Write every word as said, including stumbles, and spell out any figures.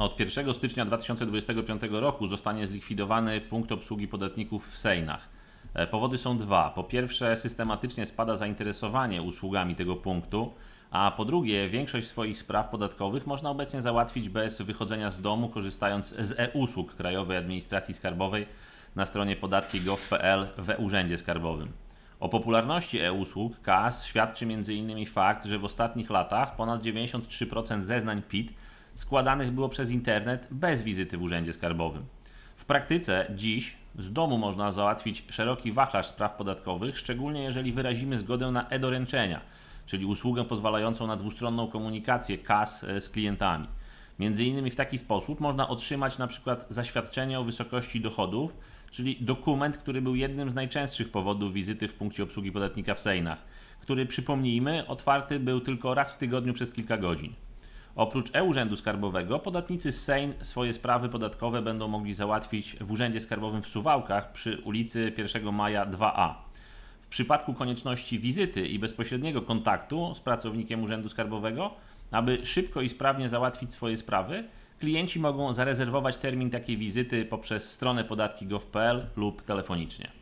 Od pierwszego stycznia dwa tysiące dwudziestego piątego roku zostanie zlikwidowany punkt obsługi podatników w Sejnach. Powody są dwa. Po pierwsze, systematycznie spada zainteresowanie usługami tego punktu, a po drugie, większość swoich spraw podatkowych można obecnie załatwić bez wychodzenia z domu, korzystając z e-usług Krajowej Administracji Skarbowej na stronie podatki kropka gov kropka p l w e-Urzędzie Skarbowym. O popularności e-usług K A S świadczy między innymi fakt, że w ostatnich latach ponad dziewięćdziesiąt trzy procent zeznań P I T składanych było przez internet bez wizyty w Urzędzie Skarbowym. W praktyce dziś z domu można załatwić szeroki wachlarz spraw podatkowych, szczególnie jeżeli wyrazimy zgodę na e-doręczenia, czyli usługę pozwalającą na dwustronną komunikację K A S z klientami. Między innymi w taki sposób można otrzymać na przykład zaświadczenie o wysokości dochodów, czyli dokument, który był jednym z najczęstszych powodów wizyty w punkcie obsługi podatnika w Sejnach, który, przypomnijmy, otwarty był tylko raz w tygodniu przez kilka godzin. Oprócz e-Urzędu Skarbowego podatnicy z Sejn swoje sprawy podatkowe będą mogli załatwić w Urzędzie Skarbowym w Suwałkach przy ulicy pierwszego Maja dwa a. W przypadku konieczności wizyty i bezpośredniego kontaktu z pracownikiem Urzędu Skarbowego, aby szybko i sprawnie załatwić swoje sprawy, klienci mogą zarezerwować termin takiej wizyty poprzez stronę podatki kropka gov kropka p l lub telefonicznie.